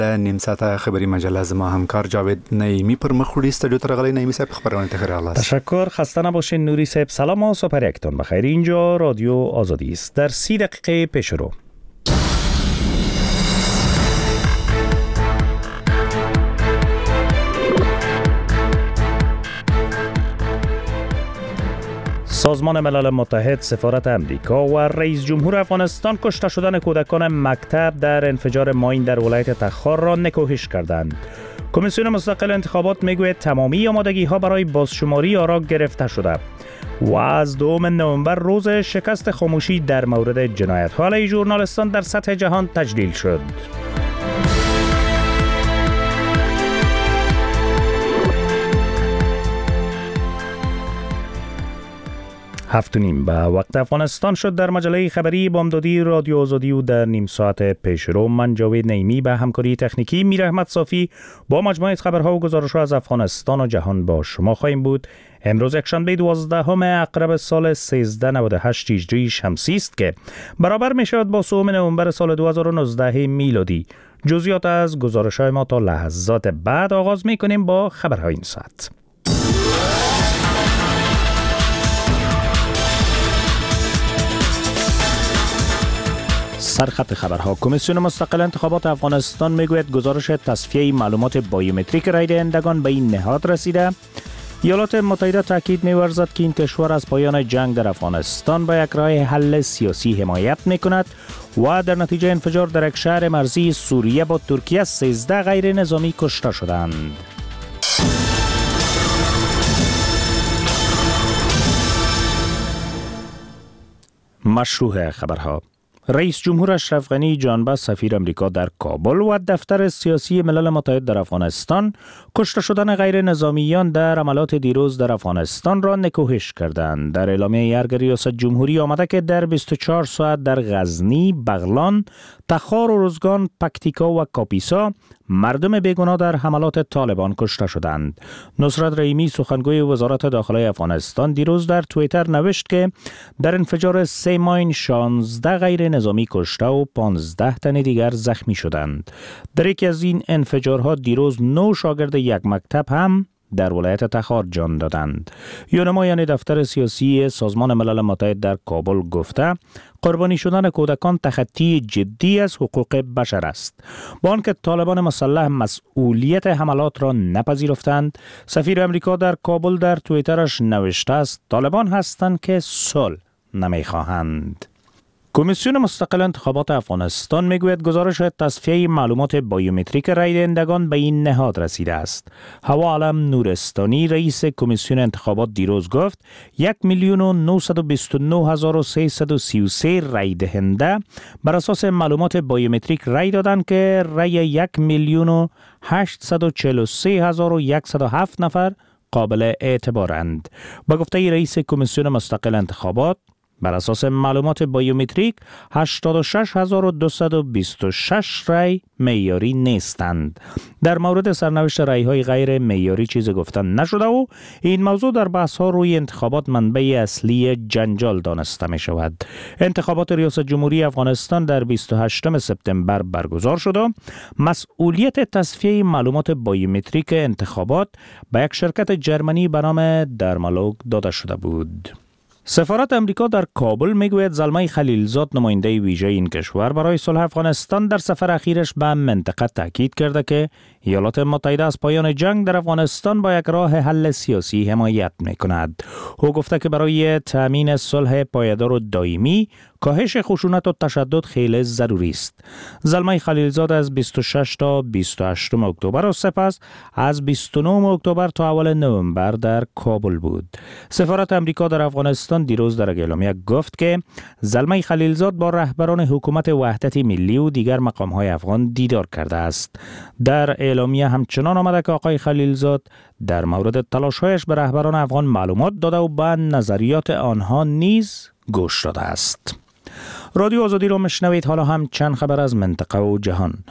نیم ساعت خبری مجله زما همکار جاوید نعیمی پر مخوری استودیو ترغلی نعیمی صاحب خبرونه تخیر است. تشکر. خسته نباشین نوری صاحب. سلام و سپر یکتون بخیر. اینجا رادیو آزادی است. در 30 دقیقه پیش رو سازمان ملل متحد، سفارت امریکا و رئیس جمهور افغانستان کشته شدن کودکان مکتب در انفجار ماین در ولایت تخار را نکوهش کردند. کمیسیون مستقل انتخابات میگوید تمامی آمادگی ها برای بازشماری آرا گرفته شده و از 2 نوامبر روز شکست خاموشی در مورد جنایت ها علیه ژورنالیستان در سطح جهان تجلیل شد. 7:30 به وقت افغانستان شد. در مجله خبری بامدادی رادیو آزادی و در نیم ساعت پیشرو من جاوید نعیمی به همکاری تکنیکی میر احمد صافی با مجموعه خبرها و گزارش‌ها از افغانستان و جهان با شما خواهیم بود. امروز یکشنبه 12 عقرب سال 1398 هجری شمسی است که برابر می شود با 3 نوامبر سال 2019 میلادی. جزئیات از گزارش‌های ما تا لحظات بعد. آغاز می کنیم با خبرهای این ساعت. سرخط خبرها. کمیسیون مستقل انتخابات افغانستان میگوید گزارش تصفیه معلومات بایومتریک رای دهندگان به این نهاد رسیده. ایالات متحده تاکید می‌ورزد که این کشور از پایان جنگ در افغانستان با یک راه حل سیاسی حمایت می‌کند و در نتیجه انفجار در یک شهر مرزی سوریه با ترکیه 13 غیر نظامی کشته شدند. مشروع خبرها. رئیس جمهور اشرف غنی جانبه سفیر امریکا در کابل و دفتر سیاسی ملل متحد در افغانستان کشته شدن غیر نظامیان در حملات دیروز در افغانستان را نکوهش کردند. در اعلامیه ارگ ریاست جمهوری آمده که در 24 ساعت در غزنی، بغلان، تخار و روزگان، پکتیکا و کاپیسا مردم بیگناه در حملات طالبان کشته شدند. نصرت رحیمی سخنگوی وزارت داخلی افغانستان دیروز در توییتر نوشت که در انفجار 3 ماین 16 غیر نظامی کشته و 15 تن دیگر زخمی شدند. در یکی از این انفجارها دیروز 9 شاگرد یک مکتب هم در ولایت تخار جان دادند. یونمایان دفتر سیاسی سازمان ملل متحد در کابل گفته قربانی شدن کودکان تخطی جدی از حقوق بشر است. با آنکه طالبان مسلح مسئولیت حملات را نپذیرفتند، سفیر امریکا در کابل در توییترش نوشته است طالبان هستند که صلح نمیخواهند. کمیسیون مستقل انتخابات افغانستان میگوید گزارش تصفیه معلومات بایومتریک رای دهندگان به این نهاد رسیده است. هوا علم نورستانی رئیس کمیسیون انتخابات دیروز گفت 1,929,333 رای دهنده بر اساس معلومات بایومتریک رای دادند که رای 1,843,107 نفر قابل اعتبارند. با گفته رئیس کمیسیون مستقل انتخابات بر اساس معلومات بایومتریک 86,226 رای معیاری نیستند. در مورد سرنوشت رای‌های غیر معیاری چیزی گفتن نشده و این موضوع در بحث‌ها روی انتخابات منبع اصلی جنجال دانسته می شود. انتخابات ریاست جمهوری افغانستان در 28 سپتامبر برگزار شد و مسئولیت تصفیه معلومات بایومتریک انتخابات به یک شرکت جرمنی به نام درمالوگ داده شده بود. سفارت امریکا در کابل میگوید زلمه خلیلزاد نماینده ویژه این کشور برای صلح افغانستان در سفر اخیرش به منطقه تاکید کرده که ایالات متحده از پایان جنگ در افغانستان با یک راه حل سیاسی حمایت میکند. او گفته که برای تامین صلح پایدار و دائمی کاهش خشونت و تشدد خیلی ضروری است. زلمه خلیلزاد از 26 تا 28 اکتبر و سپس از 29 اکتبر تا اول نوامبر در کابل بود. سفارت امریکا در افغانستان دیروز در اعلامیه گفت که زلمه خلیلزاد با رهبران حکومت وحدت ملی و دیگر مقام‌های افغان دیدار کرده است. در اعلامیه همچنان آمده که آقای خلیلزاد در مورد تلاش‌هایش به رهبران افغان معلومات داده و به نظریات آنها نیز گوش داده است. رادیو آزادی رو مشنوید. حالا هم چند خبر از منطقه و جهان.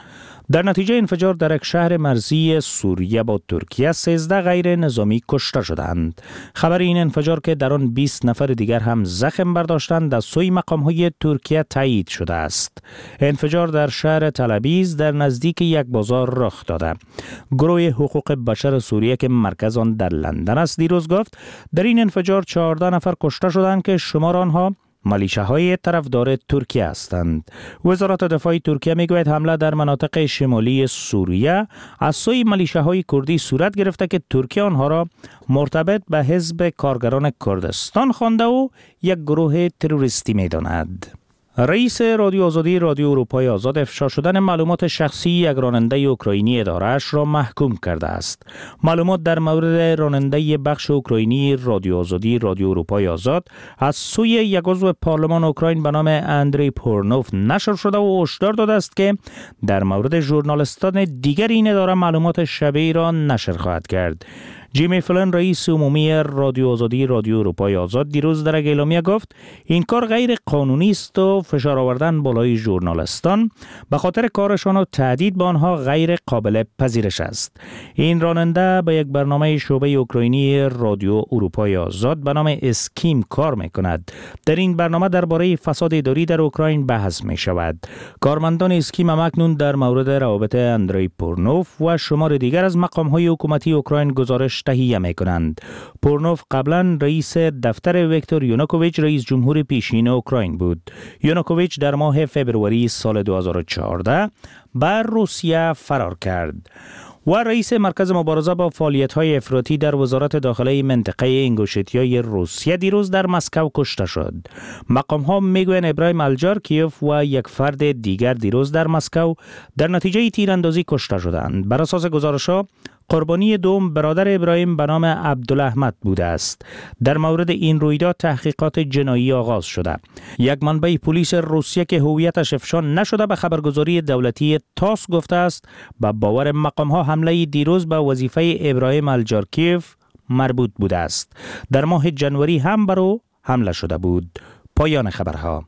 در نتیجه انفجار در یک شهر مرزی سوریه با ترکیه 13 غیر نظامی کشته شدند. خبر این انفجار که در آن 20 نفر دیگر هم زخم برداشتند از سوی مقام‌های ترکیه تایید شده است. انفجار در شهر تل‌آویز در نزدیک یک بازار رخ داده. گروه حقوق بشر سوریه که مرکز آن در لندن است دیروز گفت در این انفجار 14 نفر کشته شدند که شمار آنها ملیشه‌های طرفدار ترکیه هستند. وزارت دفاع ترکیه میگوید حمله در مناطق شمالی سوریه از سوی ملیشه‌های کردی صورت گرفته که ترکیه آنها را مرتبط به حزب کارگران کردستان خوانده و یک گروه تروریستی می‌داند. رئیس رادیو آزادی رادیو اروپای آزاد افشا شدن معلومات شخصی یک راننده اوکراینی اداره‌اش را محکوم کرده است. معلومات در مورد راننده بخش اوکراینی رادیو آزادی رادیو اروپای آزاد از سوی یک عضو پارلمان اوکراین به نام اندری پورنوف نشر شده و هشدار داده است که در مورد ژورنالیستان دیگر این اداره معلومات شبیه را نشر خواهد کرد. جیمی فلن رئیس عمومی رادیو آزادی رادیو اروپای آزاد دیروز در اعلامیه گفت این کار غیر قانونی است و فشار آوردن بالای ژورنالیستان به خاطر کارشان و تهدید به آنها غیر قابل پذیرش است. این راننده به یک برنامه شعبه اوکراینی رادیو اروپای آزاد به نام اسکیم کار می‌کند. در این برنامه درباره فساد اداری در اوکراین بحث می‌شود. کارمندان اسکیم اکنون در مورد روابط اندری پورنوف و شمار دیگر از مقام‌های حکومتی اوکراین گزارش تهیه می‌کنند. پورنوف قبلا رئیس دفتر ویکتور یانوکوویچ رئیس جمهور پیشین اوکراین بود. یانوکوویچ در ماه فوریه سال 2014 بر روسیه فرار کرد و رئیس مرکز مبارزه با فعالیت‌های افراطی در وزارت داخلی منطقه انگوشتیای روسیه دیروز در مسکو کشته شد. مقام‌ها میگویند ابراهیم الجارکیف و یک فرد دیگر دیروز در مسکو در نتیجه تیراندازی کشته شدند. بر اساس گزارش‌ها قربانی دوم برادر ابراهیم به نام عبدالاحمد بوده است. در مورد این رویداد تحقیقات جنایی آغاز شده. یک منبع پلیس روسیه که هویتش افشا نشده به خبرگزاری دولتی تاس گفته است با باور مقام‌ها حمله دیروز به وظیفه ابراهیم الجارکیف مربوط بوده است. در ماه جنوری هم بر او حمله شده بود. پایان خبرها.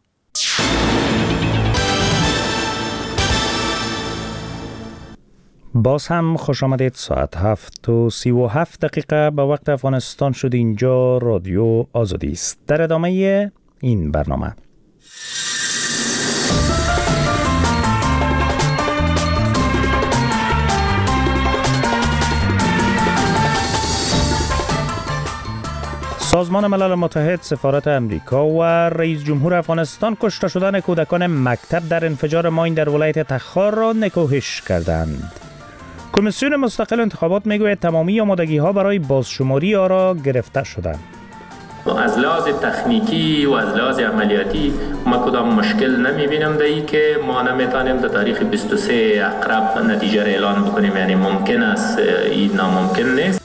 باز هم خوش آمدید. ساعت 7:37 به وقت افغانستان شد. اینجا رادیو آزادی است. در ادامه این برنامه سازمان ملل متحد، سفارت امریکا و رئیس جمهور افغانستان کشته شدن کودکان مکتب در انفجار ماین در ولایت تخار را نکوهش کردند. کمیسیون مستقل انتخابات میگوید تمامی آمادگی‌ها برای بازشماری آرا گرفته شده. از لحاظ تکنیکی و از لحاظ عملیاتی ما کدام مشکل نمی‌بینم در این که ما نمی‌توانیم در تاریخ 23 اقرب نتیجه را اعلان بکنیم. یعنی ممکن است، این ناممکن نیست.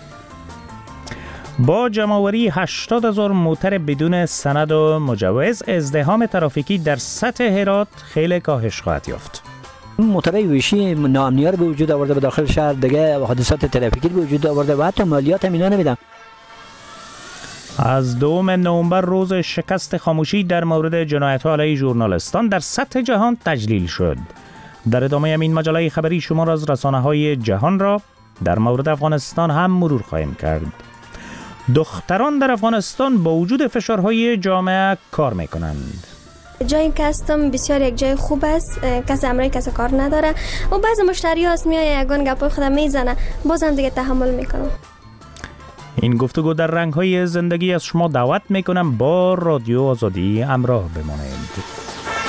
با جمع‌آوری 80,000 موتر بدون سند و مجوز، ازدحام ترافیکی در سطح هرات خیلی کاهش خواهد یافت. موترهای ویشی ناامنی را به وجود آورده، به داخل شهر دیگه حادثات ترافیکی به وجود آورده و حتی مالیات هم اینا نمیدن. از 2 نوامبر روز شکست خاموشی در مورد جنایت‌ها علیه ژورنالیستان در سطح جهان تجلیل شد. در ادامه این مجله خبری شمار از رسانه‌های جهان را در مورد افغانستان هم مرور خواهیم کرد. دختران در افغانستان با وجود فشارهای جامعه کار میکنند. جایی که هستم بسیار یک جای خوب است، کسی امرای کسی کار نداره و بعض مشتری هست میای یگان گپای خودم میزنه، بازم دیگه تحمل میکنم. این گفتگو در رنگ‌های زندگی از شما دعوت میکنم با رادیو آزادی همراه بمانید.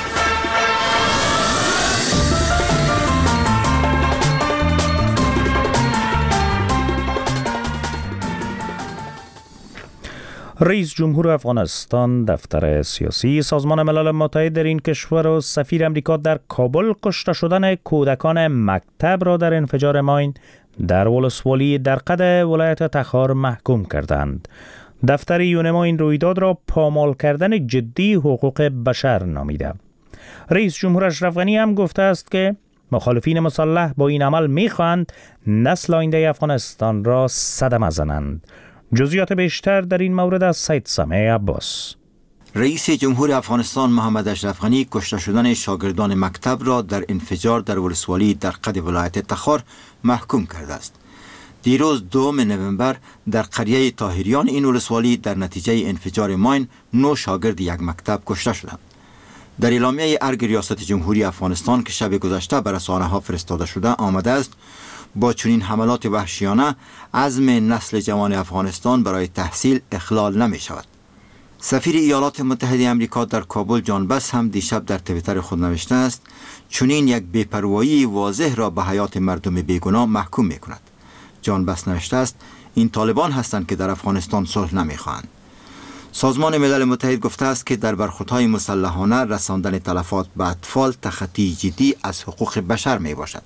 رئیس جمهور افغانستان، دفتر سیاسی سازمان ملل متحد در این کشور و سفیر امریکا در کابل کشته شدن کودکان مکتب را در انفجار ماین در ولسوالی در قد ولایت تخار محکوم کردند. دفتر یونما این رویداد را پامال کردن جدی حقوق بشر نامیده. رئیس جمهور اشرف غنی هم گفته است که مخالفین مسلح با این عمل می‌خواهند نسل آینده افغانستان را صدمه زنند. جزئیات بیشتر در این مورد از سید سامع عباس. رئیس جمهور افغانستان محمد اشرف غنی کشته شدن شاگردان مکتب را در انفجار در ولسوالی درقد ولایت تخار محکوم کرده است. دیروز 2 نوامبر در قریه طاهریان این ولسوالی در نتیجه انفجار ماین 9 شاگرد یک مکتب کشته شدند. در اعلامیه ارگ ریاست جمهوری افغانستان که شب گذشته بر رسانه‌ها فرستاده شده آمده است با چنین حملات وحشیانه عزم نسل جوان افغانستان برای تحصیل اخلال نمی شود. سفیر ایالات متحده آمریکا در کابل جان بس هم دیشب در توییتر خود نوشته است چنین یک بی‌پروایی واضح را به حیات مردم بیگناه محکوم می کند. جان بس نوشته است این طالبان هستند که در افغانستان صلح نمی‌خواهند. سازمان ملل متحد گفته است که در برخوردهای مسلحانه رساندن تلفات به اطفال تخطی جدی از حقوق بشر می باشد.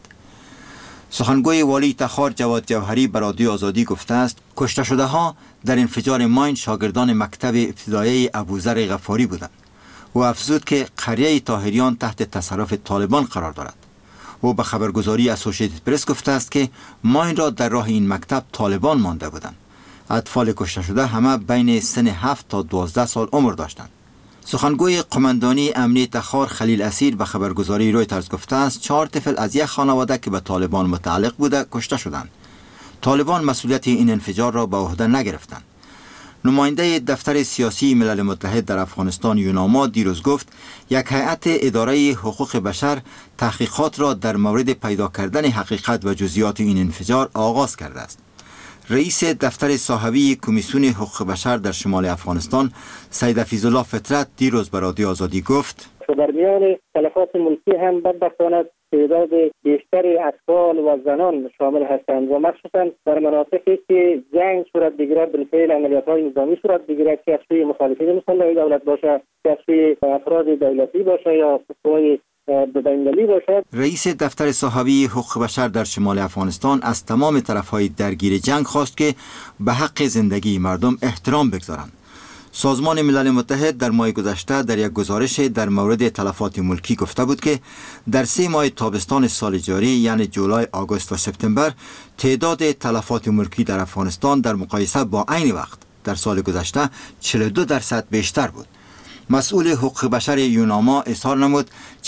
سخنگوی والی تخار جواد جوهری به رادیو آزادی گفته است کشته شده ها در انفجار ماین شاگردان مکتب ابتدایی ابوذر غفاری بودند. او افزود که قریه طاهریان تحت تصرف طالبان قرار دارد. او به خبرگزاری اسوسییتد پرس گفته است که ماین را در راه این مکتب طالبان مانده بودند. اطفال کشته شده همه بین سن 7 تا 12 سال عمر داشتند. سخنگوی قماندانی امنیه تخار خلیل اسیر به خبرگزاری رویترز گفته است 4 طفل از یک خانواده که به طالبان متعلق بوده کشته شدند. طالبان مسئولیت این انفجار را به عهده نگرفتند. نماینده دفتر سیاسی ملل متحد در افغانستان یوناما دیروز گفت یک هیئت اداره حقوق بشر تحقیقات را در مورد پیدا کردن حقیقت و جزئیات این انفجار آغاز کرده است. رئیس دفتر صاحبی کمیسیون حقوق بشر در شمال افغانستان سید حفیظالله فطرت دیروز به رادیو آزادی گفت در میان تلفات ملکی هم بدبختانه تعداد بیشتری اطفال و زنان شامل هستند و مخصوصا در مناطقی که جنگ صورت بگیرد بالفعل عملیات‌های نظامی صورت بگیرد که از سوی مخالفین مسلح دولت باشه که از سوی افراد دولتی باشه یا قوای بین‌المللی باشد. رئیس دفتر صاحبی حقوق بشر در شمال افغانستان از تمام طرف‌های درگیر جنگ خواست که به حق زندگی مردم احترام بگذارند. سازمان ملل متحد در ماه گذشته در یک گزارش در مورد تلفات ملکی گفته بود که در 3 ماه تابستان سال جاری یعنی جولای، آگوست و سپتامبر تعداد تلفات ملکی در افغانستان در مقایسه با عین وقت در سال گذشته 42% بیشتر بود. مسئول حقوق بشر یوناما اظهار نمود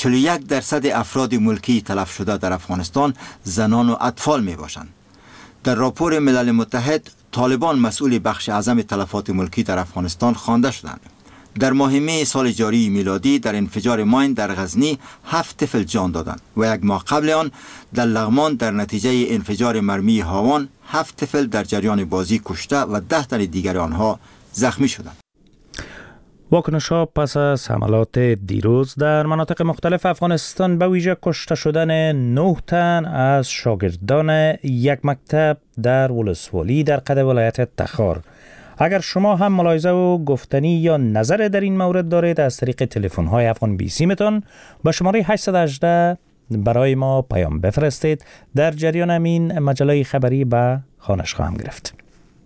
41% افراد ملکی تلف شده در افغانستان زنان و اطفال می باشند. در راپور ملل متحد طالبان مسئول بخش اعظم تلفات ملکی در افغانستان خوانده شدند. در ماه می سال جاری میلادی در انفجار ماین در غزنی 7 طفل جان دادند و یک ماه قبل آن در لغمان در نتیجه انفجار مرمی هاوان 7 طفل در جریان بازی کشته و 10 تن دیگر آنها زخمی شدند. واکنش‌ها پس از حملات دیروز در مناطق مختلف افغانستان به ویژه کشته شدن 9 تن از شاگردان یک مکتب در ولسوالی در قد ولایت تخار. اگر شما هم ملاحظه و گفتنی یا نظر در این مورد دارید از طریق تلفن‌های افغان 20 متون به شماره 818 برای ما پیام بفرستید. در جریان همین مجله خبری به خوانش خواهم گرفت.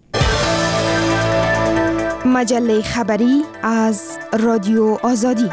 مجله خبری از رادیو آزادی.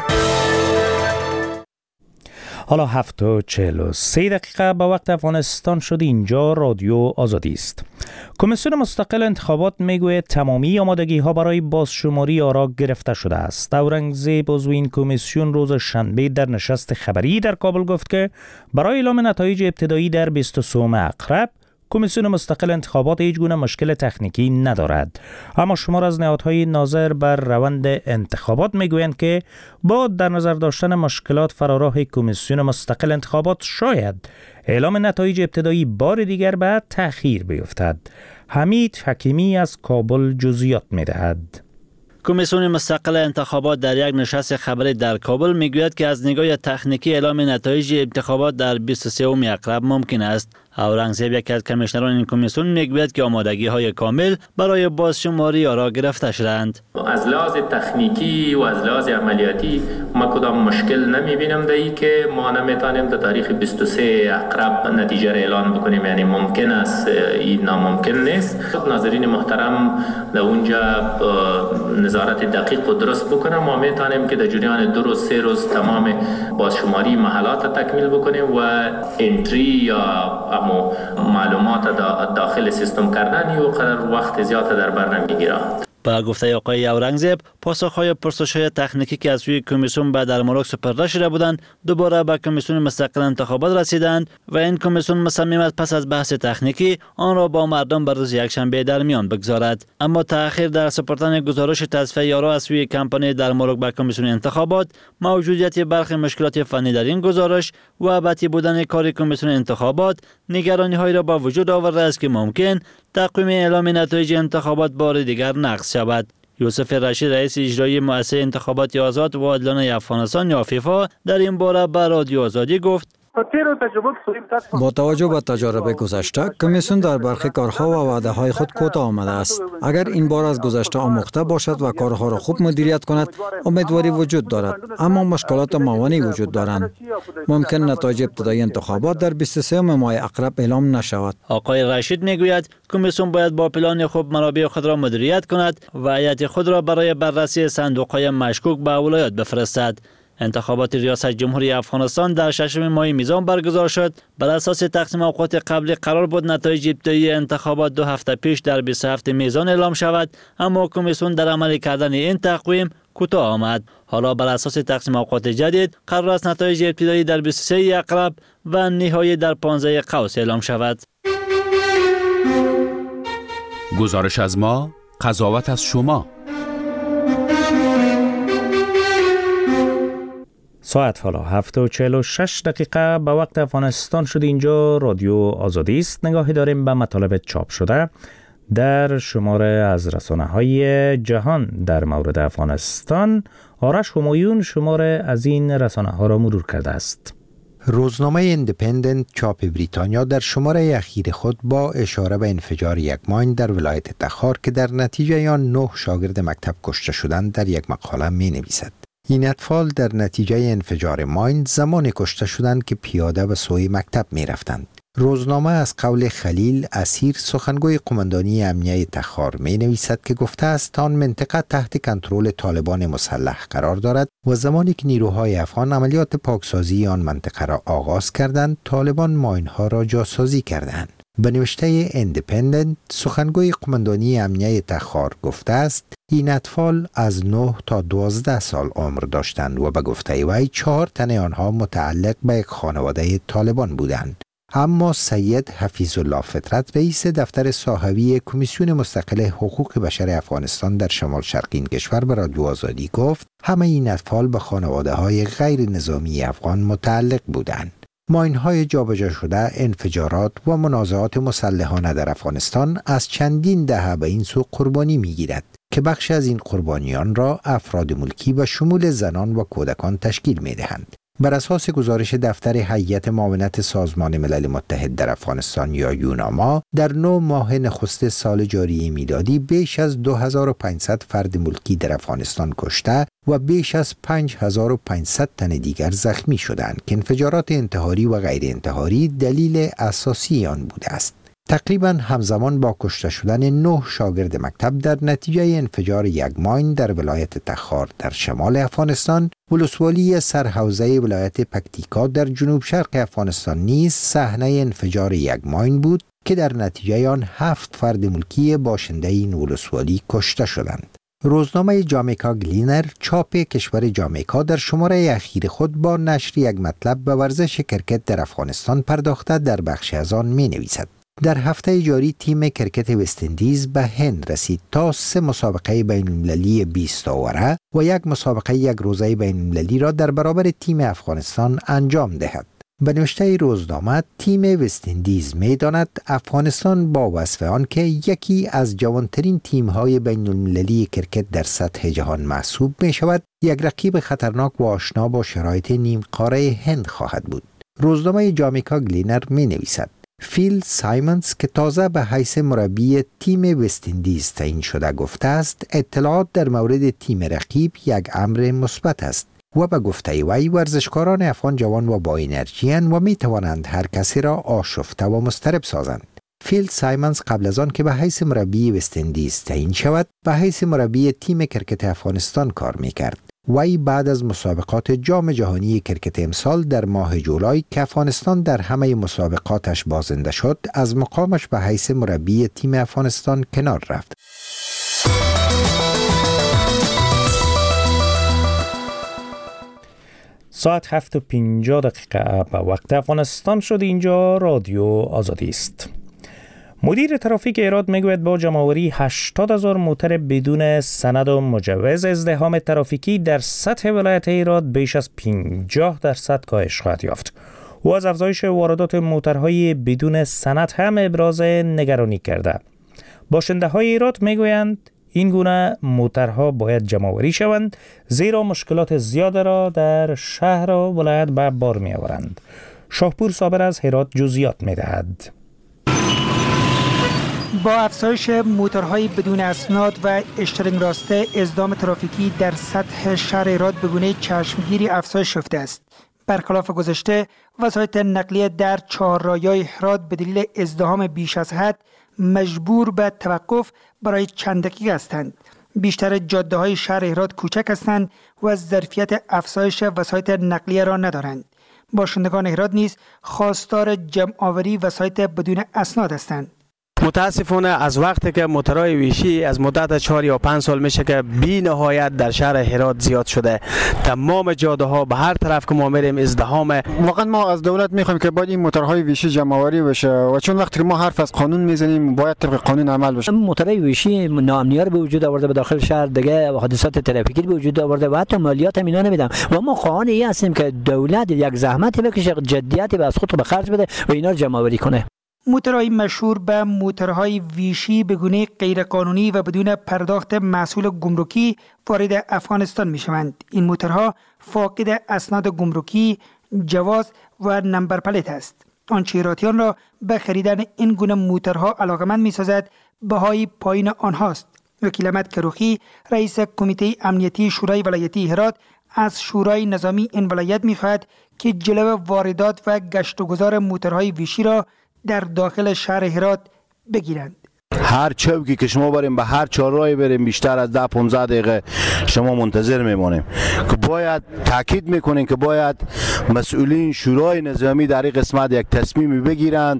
حالا 7:43 دقیقه به وقت افغانستان شد. اینجا رادیو آزادی است. کمیسیون مستقل انتخابات میگوید تمامی آمادگی ها برای بازشماری آرا گرفته شده است. اورنگزیب عضو این کمیسیون روز شنبه در نشست خبری در کابل گفت که برای اعلام نتایج ابتدایی در 23 اکرب کمیسیون مستقل انتخابات هیچ گونه مشکل تکنیکی ندارد. اما شمار از نهادهای ناظر بر روند انتخابات میگویند که با در نظر داشتن مشکلات فراراه کمیسیون مستقل انتخابات شاید اعلام نتایج ابتدایی بار دیگر به تأخیر بیفتد. حمید حکیمی از کابل جزئیات میدهد. کمیسیون مستقل انتخابات در یک نشست خبری در کابل میگوید که از نگاه تکنیکی اعلام نتایج انتخابات در 23 اکرب ممکن است. اورنگزیب یکی از کمیشنران این کمیسیون میگوید که آمادگی های کامل برای بازشماری آرا گرفته شدند. از لحاظ تکنیکی و از لحاظ عملیاتی ما کدام مشکل نمیبینم دایی که ما نمیتونیم در تاریخ 23 اکرب نتیجه را اعلان بکنیم. یعنی ممکن است، این ناممکن نیست. ناظرین محترم در اونجا نظارت دقیق و درست بکنم. ما میتونیم که در جریان 2 روز 3 روز تمام بازشماری محلات تکمیل بکنیم و انتری یا معلومات داخل سیستم کردن و قدر وقت زیاد در بر نمیگیرد. با گفته آقای اورنگزیب، پاسخهای پرسش‌های تکنیکی که از سوی کمیسیون به درمورد سپرده شده بودند دوباره به کمیسیون مستقل انتخابات رسیدند و این کمیسیون مصمم پس از بحث تکنیکی آن را با مردم بر روز یکشنبه در میان بگذارد. اما تأخیر در سپردن گزارش تصفیه یارا از سوی کمپانی درمورد به کمیسیون انتخابات، موجودیت برخی مشکلات فنی در این گزارش و بطی بودن کار کمیسیون انتخابات نگرانی‌هایی را با وجود آورده است که ممکن تقویم اعلام نتایج انتخابات بار دیگر نقض شود. یوسف رشید رئیس اجرایی مؤسسه انتخابات آزاد و عادلانه افغانستان یا فیفا در این باره به رادیو آزادی گفت: با توجه به تجربه گذشته، کمیسیون در برخی کارها و وعده‌های خود کوتاه آمده است. اگر این بار از گذشته آموخته باشد و کارها را خوب مدیریت کند، امیدواری وجود دارد، اما مشکلات موانعی وجود دارند. ممکن نتایج ابتدایی انتخابات در 23 ماه اقرب اعلام نشود. آقای رشید میگوید کمیسیون باید با پلان خوب منابع خود را مدیریت کند و هیئت خود را برای بررسی صندوق‌های مشکوک به ولایات بفرستد. انتخابات ریاست جمهوری افغانستان در 6 ماه میزان برگزار شد. بر اساس تقسیم اوقات قبلی قرار بود نتایج ابتدایی انتخابات 2 هفته پیش در 27 میزان اعلام شود، اما کمیسیون در عمل کردن این تقویم کوتاه آمد. حالا بر اساس تقسیم اوقات جدید قرار است نتایج ابتدایی در 23 اقرب و نهایی در 15 قوس اعلام شود. گزارش از ما، قضاوت از شما. ساعت حالا 7:46 دقیقه به وقت افغانستان شد. اینجا رادیو آزادی است. نگاهی داریم به مطالب چاپ شده در شماره از رسانه‌های جهان در مورد افغانستان. آرش همایون شماره از این رسانه‌ها را مرور کرده است. روزنامه ایندیپندنت چاپ بریتانیا در شماره اخیر خود با اشاره به انفجار یک ماین در ولایت تخار که در نتیجه آن 9 شاگرد مکتب کشته شدند در یک مقاله می نویسد: این اطفال در نتیجه انفجار ماین زمان کشته شدند که پیاده به سوی مکتب می رفتند. روزنامه از قول خلیل اسیر سخنگوی قماندانی امنیه تخار می نویسد که گفته است آن منطقه تحت کنترل طالبان مسلح قرار دارد و زمانی که نیروهای افغان عملیات پاکسازی آن منطقه را آغاز کردند، طالبان ماینها را جاسازی کردند. به نوشته ایندیپندنت سخنگوی قماندانی امنیه تخار گفته است این اطفال از 9 تا 12 سال عمر داشتند و به گفته وی 4 تن آنها متعلق به یک خانواده طالبان بودند. اما سید حفیظ الله فطرت رئیس دفتر صاحبی کمیسیون مستقل حقوق بشر افغانستان در شمال شرقی این کشور به رادیو آزادی گفت همه این اطفال به خانواده های غیر نظامی افغان متعلق بودند. ماین‌های جابجا شده، انفجارات و منازعات مسلحانه در افغانستان از چندین دهه به این سو قربانی می‌گیرد که بخش از این قربانیان را افراد ملکی و شمول زنان و کودکان تشکیل می‌دهند. بر اساس گزارش دفتر هیئت معاونت سازمان ملل متحد در افغانستان یا یوناما، در 9 ماه نخست سال جاری میلادی بیش از 2500 فرد ملکی در افغانستان کشته و بیش از 5500 تن دیگر زخمی شدند که انفجارات انتحاری و غیر انتحاری دلیل اساسی آن بوده است. تقریبا همزمان با کشته شدن 9 شاگرد مکتب در نتیجه انفجار یک ماین در ولایت تخار در شمال افغانستان، ولسوالی سرحوزه ولایت پکتیکا در جنوب شرق افغانستان نیز صحنه انفجار یک ماین بود که در نتیجه آن 7 فرد ملکی باشنده این ولسوالی کشته شدند. روزنامه جامیکا گلینر چاپ کشور جامیکا در شماره اخیر خود با نشر یک مطلب به ورزش کرکت در افغانستان پرداخته در بخش از آن می نویسد: در هفته جاری تیم کرکت وست‌اندیز به هند رسید تا 3 مسابقه بین‌المللی 20 اوره و یک مسابقه یک روزه بین‌المللی را در برابر تیم افغانستان انجام دهد. به نوشته روزنامه تیم وست‌اندیز می‌داند افغانستان با وصف آن که یکی از جوانترین تیم‌های بین‌المللی کرکت در سطح جهان محسوب می‌شود، یک رقیب خطرناک و آشنا با شرایط نیم قاره هند خواهد بود. روزنامه جامیکا گلینر می‌نویسد: فیل سایمنز که تازه به حیث مربی تیم وست‌اندیز تعیین شده گفته است اطلاعات در مورد تیم رقیب یک امر مثبت است و به گفته وی ورزشکاران افغان جوان و با انرژی اند و می توانند هر کسی را آشفته و مضطرب سازند. فیل سایمنز قبل از آن که به حیث مربی وست‌اندیز تعیین شود به حیث مربی تیم کرکت افغانستان کار می‌کرد. وی بعد از مسابقات جام جهانی کرکت امسال در ماه جولای که افغانستان در همه مسابقاتش بازنده شد از مقامش به حیث مربی تیم افغانستان کنار رفت. ساعت 7:50 به وقت افغانستان شد. اینجا رادیو آزادی است. مدیر ترافیک هرات میگوید با جمع‌آوری 80,000 موتر بدون سند و مجوز ازدحام ترافیکی در سطح ولایت هرات بیش از 50% کاهش خواهد یافت. او از افزایش واردات موترهای بدون سند هم ابراز نگرانی کرده. باشنده‌های هرات میگویند این گونه موترها باید جمع‌آوری شوند زیرا مشکلات زیاد را در شهر و ولایت به بار می‌آورند. شاهپور صابر از هرات جزئیات می‌دهد. با افزایش موتورهای بدون اسناد و اشترینگ راسته، ازدحام ترافیکی در سطح شهر هرات به گونه چشمگیری افزایش یافته است. برخلاف گذشته، وسایط نقلیه در چهارراهی‌های هرات به دلیل ازدحام بیش از حد مجبور به توقف برای چند دقیقه هستند. بیشتر جاده‌های شهر هرات کوچک هستند و ظرفیت افزایش وسایط نقلیه را ندارند. باشندگان هرات نیز خواستار جمع‌آوری وسایط بدون اسناد هستند. متاسفانه از وقتی که موترهای ویشی از مدت 4 یا 5 سال میشه که بی نهایت در شهر هرات زیاد شده. تمام جاده ها به هر طرف که ما میریم ازدحام. واقعا ما از دولت میخوایم که باید این موترهای ویشی جمع‌آوری بشه و چون وقتی که ما حرف از قانون میزنیم باید طبق قانون عمل بشه. موترهای ویشی ناامنی رو به وجود آورده، به داخل شهر دیگه حادثات ترافیکی به وجود آورده و حتی مالیات هم اینا نمیدن و ما خواهان این هستیم که دولت یک زحمتی بکشه، جدیتی به از خود به خرج بده و اینا رو جمع‌آوری کنه. موترهای مشهور به موترهای ویشی به گونه غیرقانونی و بدون پرداخت محصول گمرکی وارد افغانستان می شوند. این موترها فاقد اسناد گمرکی، جواز و نمبر پلیت است. آنچه هراتیان را به خریدن این گونه موترها علاقمند می سازد بهای پایین آنهاست. وکیل احمد کروخی، رئیس کمیته امنیتی شورای ولایتی هرات، از شورای نظامی این ولایت می خواهد که جلو واردات و گشت و گذار موترهای ویشی را در داخل شهر هرات بگیرند. هر چوکی که شما بریم به هر چهارراهی بریم بیشتر از 10-15 دقیقه شما منتظر میمونیم که باید تاکید میکنیم که باید مسئولین شورای نظامی در این قسمت یک تصمیمی بگیرند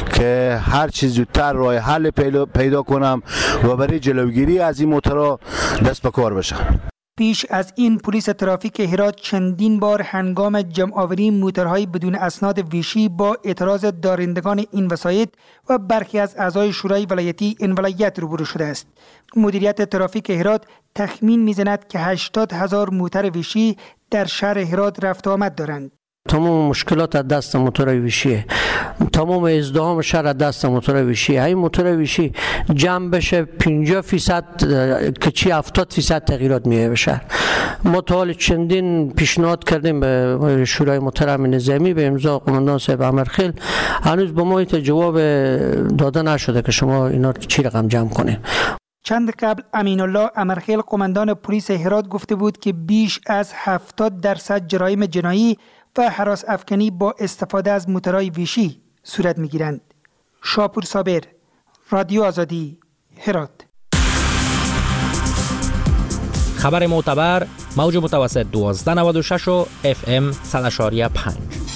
که هر چیز زودتر راه حل پیدا کنم و برای جلوگیری از این موترها دست به کار بشه. پیش از این پلیس ترافیک هرات چندین بار هنگام جمع‌آوری موترهای بدون اسناد ویشی با اعتراض دارندگان این وسایط و برخی از اعضای شورای ولایتی این ولایت روبرو شده است. مدیریت ترافیک هرات تخمین می‌زند که 80,000 موتر ویشی در شهر هرات رفت و آمد دارند. تمام مشکلات از دست موتور ویشیه، تمام ازدحام شهر از دست موتور ویشیه. این موتور ویشی جمع بشه 50% که چی 70% تغییرات میه به شهر. ما تا حال چندین پیشنهاد کردیم به شورای محترم نظامی به امضا قماندان صاحب امرخیل، هنوز به ما جواب داده نشده که شما اینا چی رقم جمع کنید. چند قبل امین الله امرخیل قماندان پلیس هرات گفته بود که بیش از 70% جرایم جنایی و هراس افکنی با استفاده از موترهای ویشی صورت میگیرند. شاپور صابر، رادیو آزادی، هرات. خبر معتبر، موج متوسط 1296 و FM 100.5.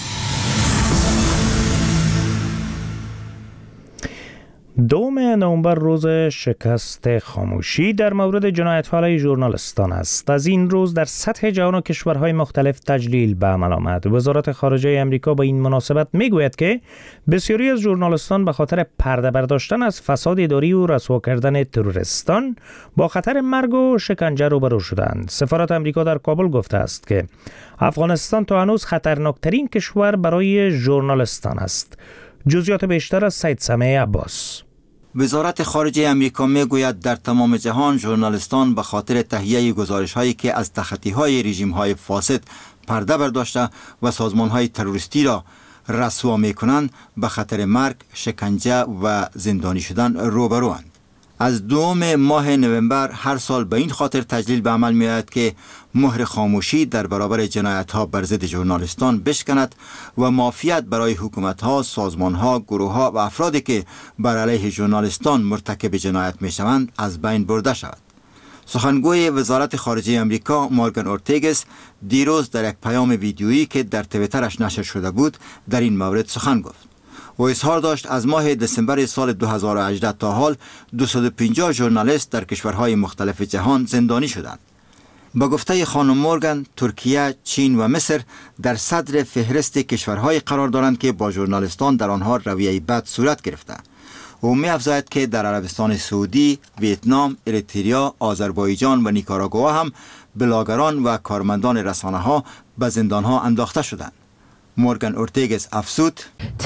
دوم نوامبر روز شکست خاموشی در مورد جنایت‌های ژورنالیستان است. از این روز در سطح جهان و کشورهای مختلف تجلیل به عمل آمد. وزارت خارجه آمریکا با این مناسبت میگوید که بسیاری از ژورنالیستان به خاطر پرده برداشتن از فساد اداری و رسوا کردن تروریستان با خطر مرگ و شکنجه روبرو شدند. سفارت آمریکا در کابل گفته است که افغانستان تا هنوز خطرناکترین کشور برای ژورنالیستان است. جزئیات بیشتر از سید سمیع عباس. وزارت خارجه امریکا میگوید در تمام جهان ژورنالیستان به خاطر تهیه گزارش‌هایی که از تخطی‌های رژیم‌های فاسد پرده برداشته و سازمان‌های تروریستی را رسوا می‌کنند به خطر مرگ، شکنجه و زندانی شدن روبروند. از دوم ماه نوامبر هر سال به این خاطر تجلیل به عمل می‌آید که مهر خاموشی در برابر جنایت‌ها بر ضد ژورنالیستان بشکند و معافیت برای حکومت‌ها، سازمان‌ها، گروه‌ها و افرادی که بر علیه ژورنالیستان مرتکب جنایت می‌شوند از بین برده شود. سخنگوی وزارت خارجه آمریکا مورگان اورتیگس دیروز در یک پیام ویدیویی که در توییترش نشر شده بود در این مورد سخن گفت. و اظهار داشت از ماه دسامبر سال 2018 تا حال 250 ژورنالیست در کشورهای مختلف جهان زندانی شدند. با گفته خانم مورگان، ترکیه، چین و مصر در صدر فهرست کشورهای قرار دارند که با ژورنالیستان در آنها رویه بد صورت گرفته. او می افزاید که در عربستان سعودی، ویتنام، اریتریا، آذربایجان و نیکاراگوآ هم بلاگران و کارمندان رسانه ها به زندان ها انداخته شدند. مورگان اورتیگز افزود: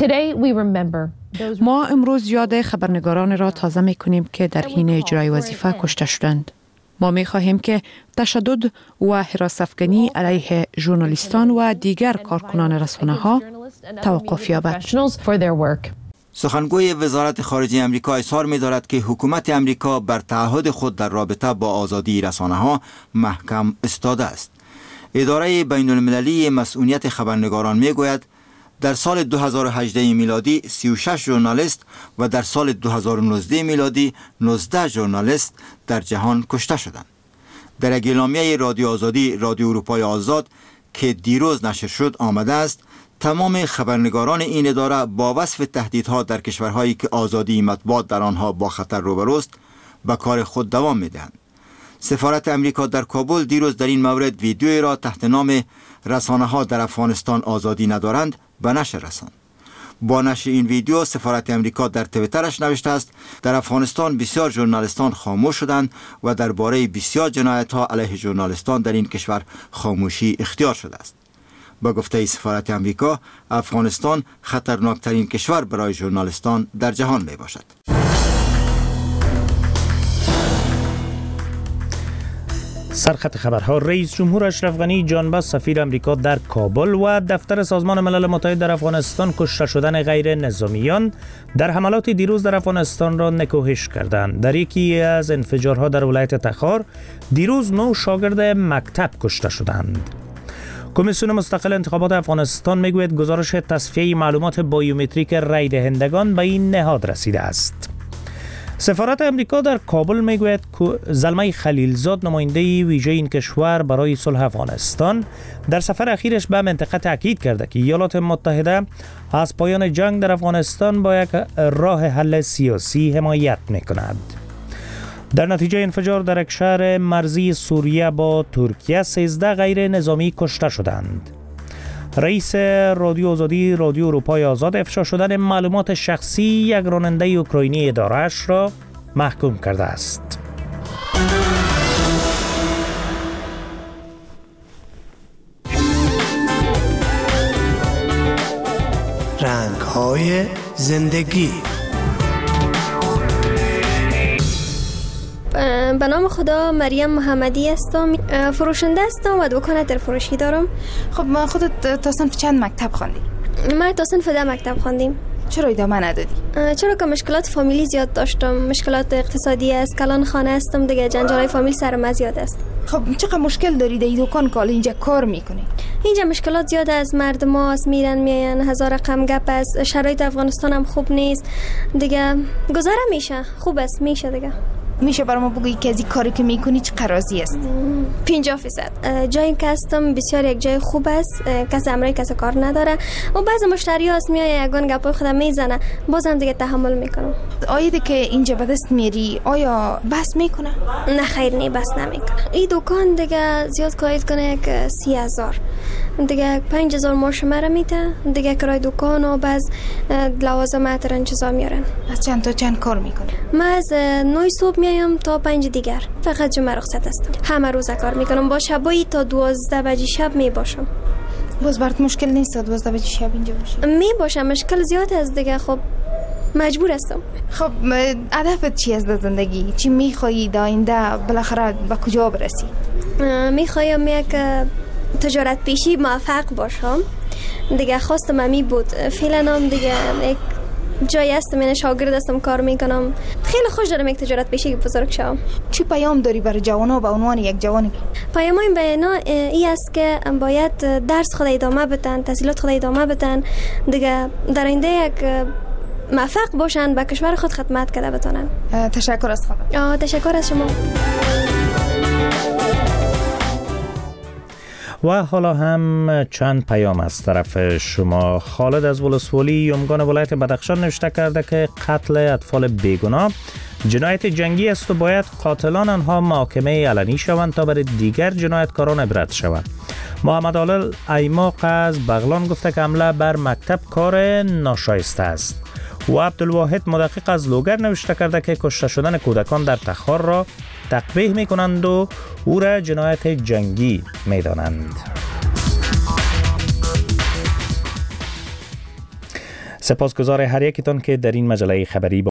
ما امروز یاد خبرنگاران را تازه می کنیم که در حین اجرای وظیفه کشته شدند. ما می خواهیم که تشدد و حراس افکنی علیه ژورنالیستان و دیگر کارکنان رسانه ها توقف یابد. سخنگوی وزارت خارجه امریکا اظهار می دارد که حکومت امریکا بر تعهد خود در رابطه با آزادی رسانه ها محکم ایستاده است. اداره بین المللی مسئولیت خبرنگاران می گوید در سال 2018 میلادی 36 ژورنالیست و در سال 2019 میلادی 19 ژورنالیست در جهان کشته شدند. در اعلامیه رادیو آزادی، رادیو اروپای آزاد که دیروز نشر شد آمده است تمام خبرنگاران این اداره با وصف تهدیدها در کشورهایی که آزادی مطبوعات در آنها با خطر روبروست به کار خود دوام می‌دهند. سفارت امریکا در کابل دیروز در این مورد ویدیویی را تحت نام رسانه‌ها در افغانستان آزادی ندارند به نشر رساند. با نشر این ویدیو سفارت امریکا در توییترش نوشته است در افغانستان بسیار ژورنالیستان خاموش شدند و درباره بسیار جنایت‌ها علیه ژورنالیستان در این کشور خاموشی اختیار شده است. با گفته سفارت امریکا، افغانستان خطرناکترین کشور برای ژورنالیستان در جهان می باشد. سرخط خبرها: رئیس جمهور اشرف غنی جانباز سفیر امریکا در کابل و دفتر سازمان ملل متحد در افغانستان کشته شدن غیر نظامیان در حملات دیروز در افغانستان را نکوهش کردند. در یکی از انفجارها در ولایت تخار دیروز 9 شاگرد مکتب کشته شدند. کمیسیون مستقل انتخابات افغانستان میگوید گزارش تصفیه معلومات بایومتریک رای دهندگان به این نهاد رسیده است. سفارت امریکا در کابل میگوید که زلمه خلیلزاد نماینده ویژه این کشور برای صلح افغانستان در سفر اخیرش به منطقه تاکید کرده که ایالات متحده از پایان جنگ در افغانستان با یک راه حل سیاسی حمایت میکند. در نتیجه انفجار در یک شهر مرزی سوریه با ترکیه 13 غیر نظامی کشته شدند. رئیس رادیو آزادی، رادیو اروپای آزاد افشا شدن معلومات شخصی یک راننده اوکراینی اداره‌اش را محکوم کرده است. رنگ‌های زندگی. به نام خدا مریم محمدی هستم، فروشنده هستم و دکان ترفروشی دارم. خب ما خودت تا صنف چند مکتب خواندی؟ ما تا صنف 10 مکتب خواندیم. چرا ادامه ندادی؟ چرا که مشکلات فامیلی زیاد داشتم، مشکلات اقتصادی است، کلان خانه هستم دیگه، جنجالای فامیل سرم زیاد است. خب چقدر مشکل داری در این دکان که اینجا کار میکنی؟ اینجا مشکلات زیاد است، مردم هاست میرن میاین، هزار رقم گپ است، شرایط افغانستان هم خوب نیست دیگه، گذاره میشه، خوب است میشه دیگه. میشه برای ما بگویی که از این کاری که میکنی چه قرازی است؟ 50%. جایی که هستم بسیار یک جای خوب است، کسی امرای کسی کار نداره و بعض مشتری هاست میای یگان گپای خودم میزنه، بازم دیگه تحمل میکنم. آیده که اینجا به دست میری آیا بس میکنه؟ نه خیر، نه بس نمیکنه. این دکان دیگه زیاد کارید کنه که 30,000 دیگه 5,000 ماش مرا میده دیگه، کرای دکان و بعض لوازمات رن چیزا میارن. از چند تا چند کار میکنی؟ من از 9 صبح میایم تا 5 دیگر، فقط جمعه رخصت هستم. همه روز کار میکنم، با شبایی تا 12 بجه شب میباشم. باز برات مشکل نیست 12 بجه شب اینجا باشی؟ میباشم، مشکل زیاد است دیگه، خب مجبور هستم. خب هدفت چی از زندگی؟ چی میخوایی در آینده بالاخره به کجا برسی؟ میخوایم یک تجارت پیشی موفق باشم دیگه، خواستم امی بود. فعلا هم دیگه یک جایی هستم، من شاگرد هستم، کار میکنم، خیلی خوش دارم یک تجارت پیشی بزرگ شم. چی پیام داری برای جوانها به عنوان یک جوانی؟ پیامم به اینا ای است که باید درس خود ادامه بدن، تحصیلات خود ادامه بدن دیگه، در آینده یک موفق باشن، به کشور خود خدمت کرده بتونن. تشکر از خدا. تشکر از شما. و حالا هم چند پیام از طرف شما. خالد از ولسوالی یمگان ولایت بدخشان نوشته کرده که قتل اطفال بیگناه جنایت جنگی است و باید قاتلان آنها محاکمه علنی شوند تا برای دیگر جنایتکاران عبرت شوند. محمد علل ایماق از بغلان گفته که حمله بر مکتب کار ناشایسته است. و عبدالواحد مدقق از لوگر نوشته کرده که کشته شدن کودکان در تخار را تقبیح می کنند و او را جنایت جنگی می دانند. سپاسگزار هر یکتان که در این مجله خبری